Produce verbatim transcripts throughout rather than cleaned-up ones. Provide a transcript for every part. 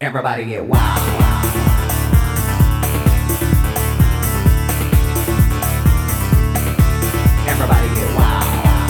Everybody get wild. Everybody get wild.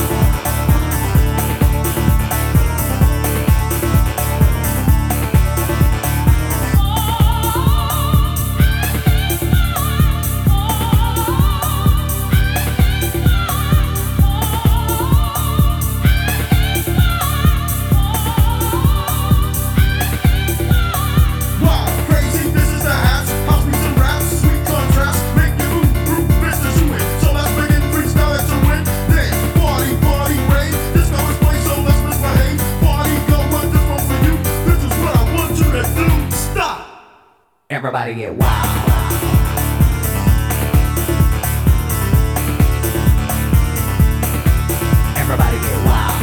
Everybody get wild. Everybody get wild.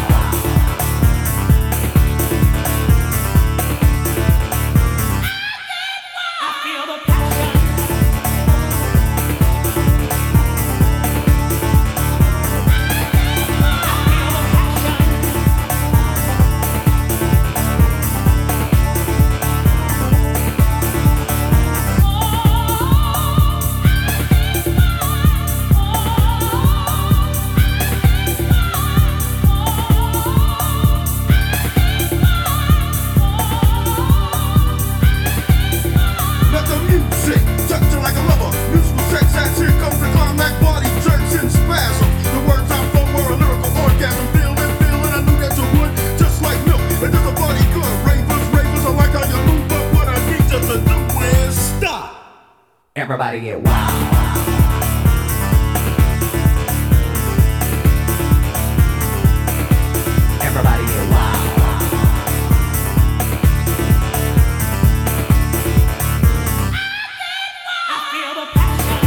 I feel the passion. Everybody get wild. Everybody get wild. I feel the passion.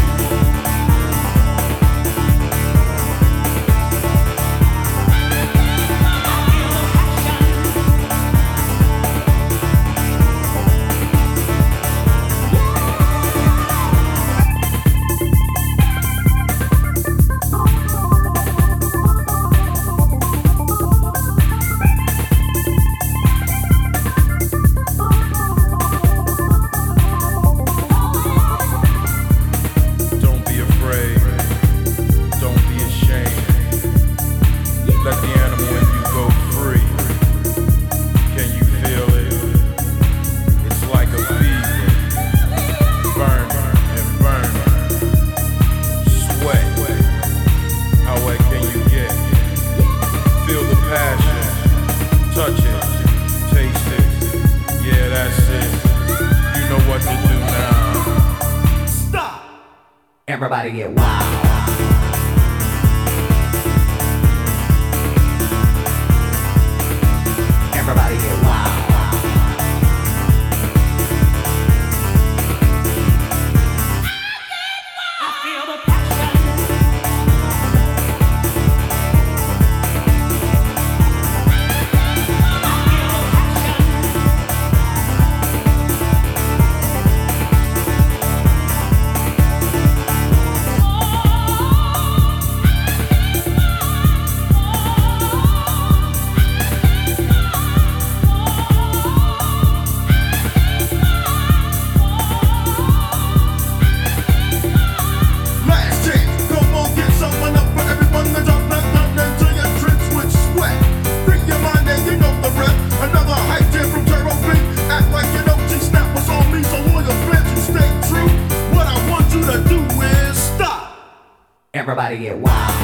Touch it, taste it, yeah, that's it. You know what to do now. Stop! Everybody get wild. Everybody get wild. I feel the passion. Everybody get wild.